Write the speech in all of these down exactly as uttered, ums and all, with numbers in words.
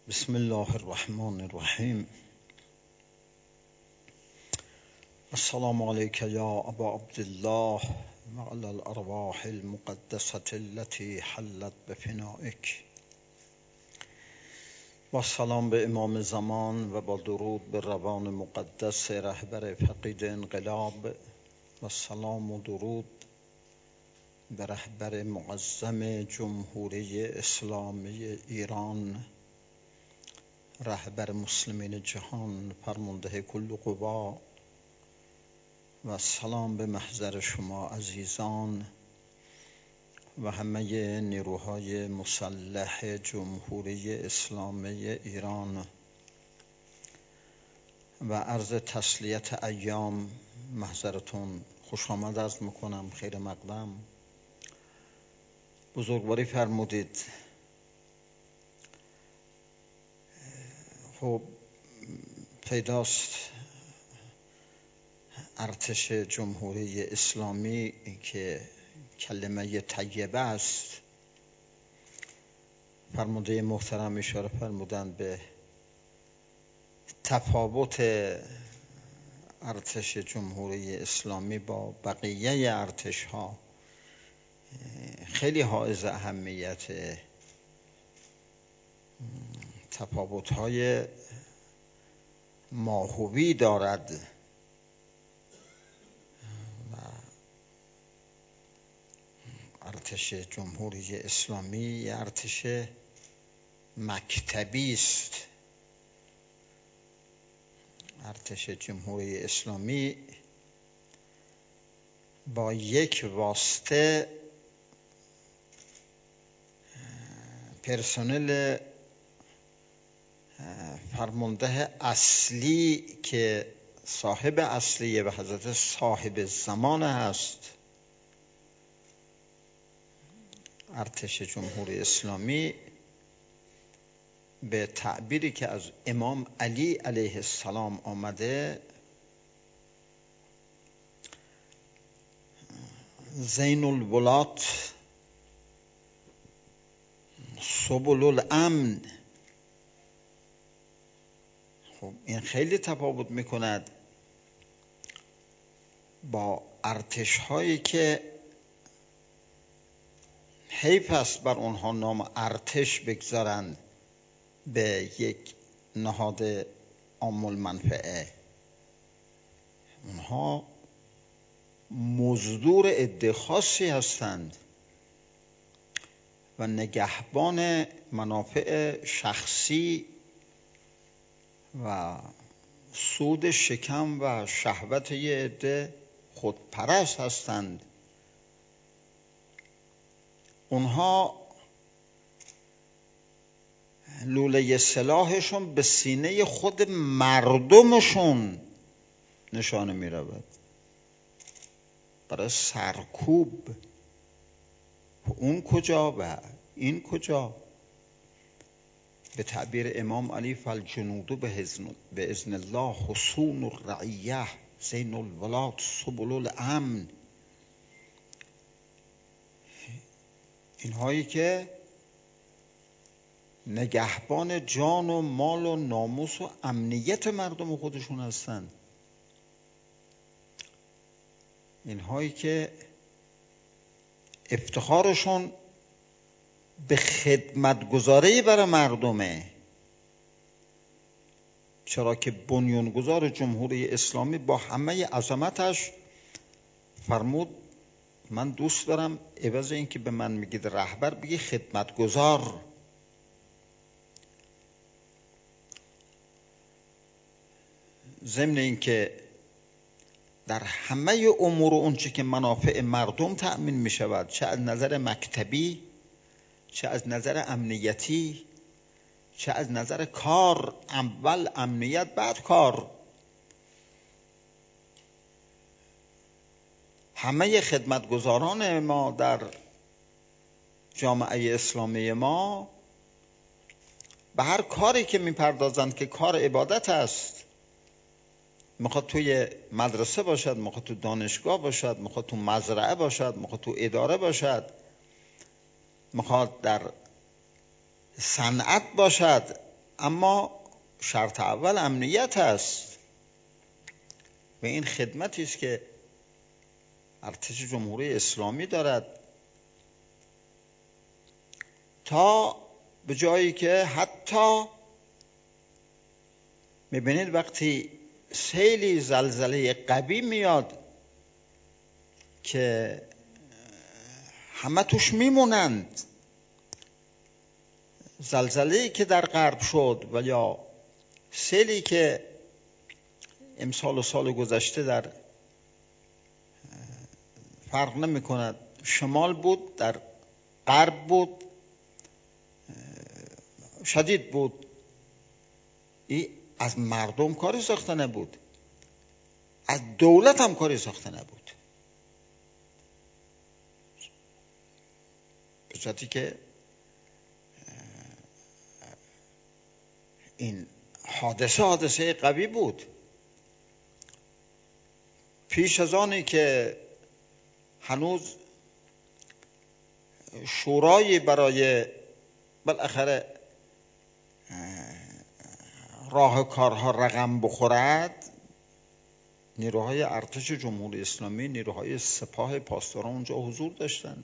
بسم الله الرحمن الرحیم. السلام علیک یا ابا عبدالله وعلی الارواح المقدسة التي حلت بفنائک. با سلام به امام زمان و با درود به روان مقدس رهبر فقید انقلاب و سلام و درود به رهبر معظم جمهوری اسلامی ایران، رهبر مسلمین جهان، فرمانده کل قوا، و سلام به محضر شما عزیزان و همه نیروهای مسلح جمهوری اسلامی ایران و عرض تسلیت ایام. محضرتون خوش آمد عرض میکنم، خیر مقدم. بزرگواری فرمودید. خب پیداست ارتش جمهوری اسلامی که کلمه طیبه است. فرمانده محترم اشاره فرمودند به تفاوت ارتش جمهوری اسلامی با بقیه ارتش ها. خیلی حائز اهمیت. تفاوت های ماهوی دارد و ارتش جمهوری اسلامی ارتش مکتبی است. ارتش جمهوری اسلامی با یک واسطه پرسنل فرمانده اصلی که صاحب اصلی و حضرت صاحب زمان هست، ارتش جمهوری اسلامی به تعبیری که از امام علی علیه السلام آمده، زین الولات سبل الامن. خب این خیلی تفاوت میکند با ارتش هایی که حیف است بر اونها نام ارتش بگذارند به یک نهاد عام المنفعه. اونها مزدور عده خاصی هستند و نگهبان منافع شخصی و سود شکم و شهوت یه عده خودپرست هستند. اونها لوله سلاحشون به سینه خود مردمشون نشانه می رود برای سرکوب. اون کجا و این کجا؟ به تعبیر امام علی فالجنود به اذن الله حصون الرعیه زین الولات سبل الامن. اینهایی که نگهبان جان و مال و ناموس و امنیت مردم خودشون هستند. اینهایی که افتخارشون به خدمتگزاری برای مردمه. چرا که بنیانگذار جمهوری اسلامی با همه عظمتش فرمود من دوست دارم عوض این که به من میگید رهبر بگی خدمتگزار. ضمن این که در همه امور اون چه که منافع مردم تأمین می شود، چه از نظر مکتبی، چه از نظر امنیتی، چه از نظر کار، اول امنیت بعد کار، همه خدمتگزاران ما در جامعه اسلامی ما به هر کاری که میپردازند که کار عبادت است، میخواد توی مدرسه باشد، میخواد تو دانشگاه باشد، میخواد تو مزرعه باشد، میخواد تو اداره باشد، میخواد در صنعت باشد، اما شرط اول امنیت است و این خدمتی است که ارتش جمهوری اسلامی دارد، تا به جایی که حتی میبینید وقتی سیلی زلزله قوی میاد که همه توش میمونند، زلزله‌ای که در غرب شد و یا سیلی که امسال و سال گذشته در فرق نمی کند شمال بود در غرب بود شدید بود، این از مردم کاری ساخته نبود، از دولت هم کاری ساخته نبود، به صورتی که این حادثه حادثه قوی بود. پیش از آنی که هنوز شورایی برای بالاخره راه کارها رقم بخورد، نیروهای ارتش جمهوری اسلامی، نیروهای سپاه پاسداران اونجا حضور داشتن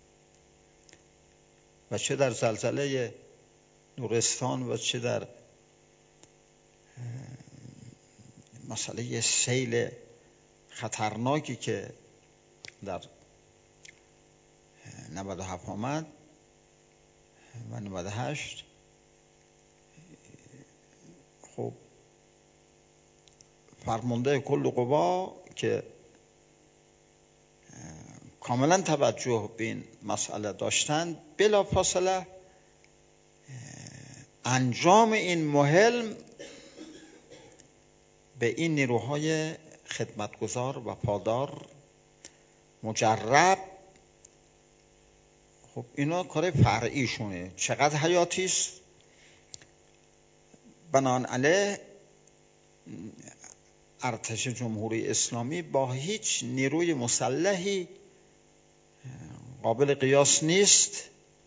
و چه در زلزله نورستان و چه در مسئله سیل خطرناکی که در نود و هفت آمد و نود و هشت، خب فرمانده کل قوا که کاملا توجه به این مسئله داشتند، بلا فاصله انجام این مهم به این نیروهای خدمتگزار و پادار مجرب، خب اینا کار فرعیشونه، چقدر حیاتی است. بنابراین ارتش جمهوری اسلامی با هیچ نیروی مسلحی قابل قیاس نیست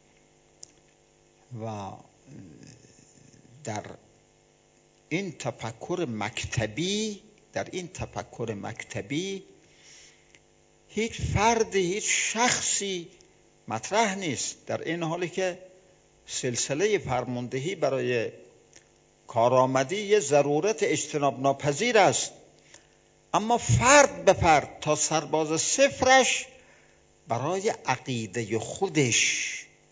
و در این تفکر مکتبی در این تفکر مکتبی هیچ فردی، هیچ شخصی مطرح نیست، در این حالی که سلسله فرماندهی برای کارآمدی یه ضرورت اجتناب ناپذیر است، اما فرد به فرد تا سرباز صفرش برای عقیده خودش،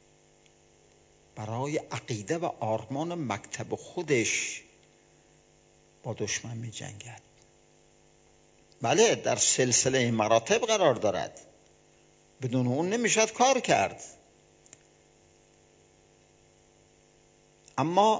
برای عقیده و آرمان مکتب خودش با دشمن می جنگد. بله در سلسله مراتب قرار دارد، بدون اون نمیشد کار کرد، اما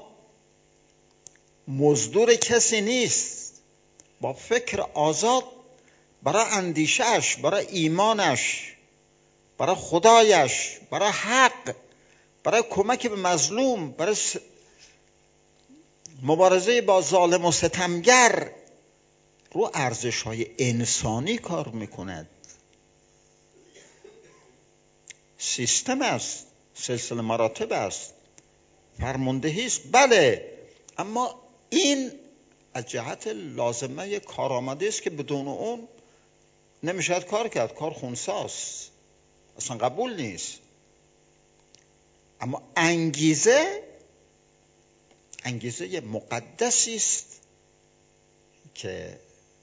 مزدور کسی نیست، با فکر آزاد برای اندیشهش، برای ایمانش، برای خدایش، برای حق، برای کمک به مظلوم، برای مبارزه با ظالم و ستمگر رو ارزش‌های انسانی کار میکند. سیستم است، سلسله مراتب است، فرماندهی است، بله، اما این از جهت لازمه کارآمدی است که بدون اون نمیشد کار کرد، کار خونساست، اصلا قبول نیست. اما انگیزه انگیزه مقدسی است که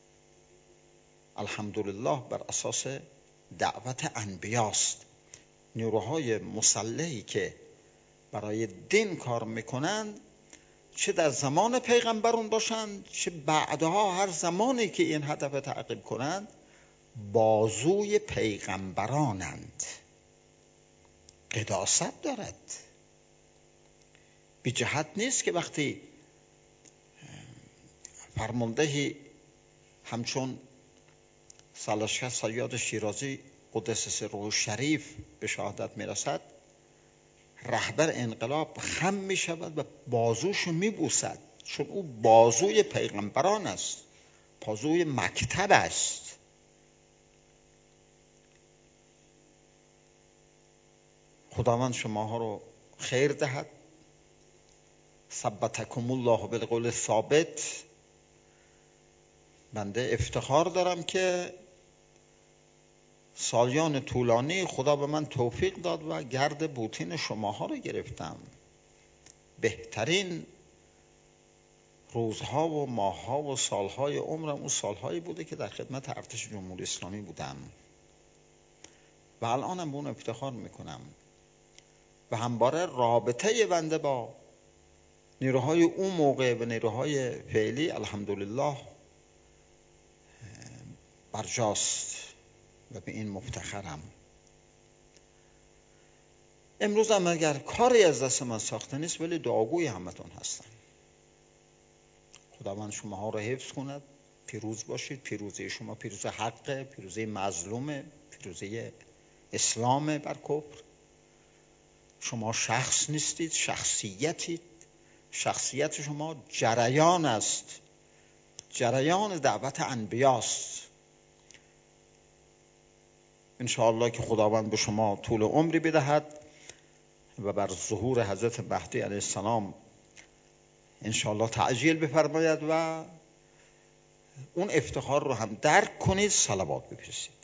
الحمدلله بر اساس دعوت انبیاست. نیروهای مسلحی که برای دین کار میکنند، چه در زمان پیغمبرون باشند چه بعدها، هر زمانی که این هدف تعقیب کنند، بازوی پیغمبرانند، قداست دارد. بی جهت نیست که وقتی فرماندهی همچون سالشکر صیاد شیرازی قدس سره شریف به شهادت میرسد، رهبر انقلاب خم می شود و بازوشو می بوسد، چون او بازوی پیغمبران است، بازوی مکتب است. خداوند شماها رو خیر دهد، ثبتکم الله بالقول الثابت. بنده افتخار دارم که سالیان طولانی خدا به من توفیق داد و گرد بوتین شماها رو گرفتم. بهترین روزها و ماهها و سالهای عمرم اون سالهایی بوده که در خدمت ارتش جمهوری اسلامی بودم و الانم به اون افتخار میکنم. و همواره رابطه بنده با نیروهای اون موقع و نیروهای فعلی الحمدلله برجاست و به این مفتخرم. امروز هم اگر کاری از دست من ساخته نیست ولی دعاگوی همتون هستم. خداوند شماها رو حفظ کند. پیروز باشید. پیروزی شما پیروزی حقه، پیروزی مظلومه، پیروزی اسلام بر کفر. شما شخص نیستید، شخصیتید. شخصیت شما جریان است، جریان دعوت انبیاست. انشاءالله که خداوند به شما طول عمری بدهد و بر ظهور حضرت مهدی علیه السلام انشاءالله تعجیل بفرماید و اون افتخار رو هم درک کنید، صلوات بفرستید.